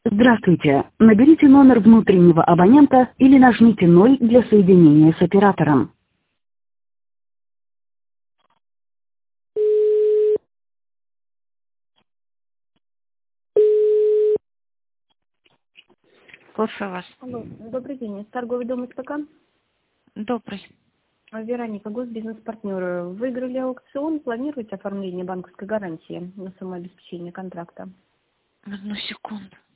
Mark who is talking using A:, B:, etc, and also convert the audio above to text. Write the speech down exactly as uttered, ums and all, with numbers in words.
A: Здравствуйте. Наберите номер внутреннего абонента или нажмите ноль для соединения с оператором.
B: Слушаю вас.
C: Алло, добрый день. Это торговый дом СПК.
B: Добрый.
C: Вероника, госбизнес-партнер. Выиграли аукцион, планируете оформление банковской гарантии на самообеспечение контракта?
B: Одну секунду.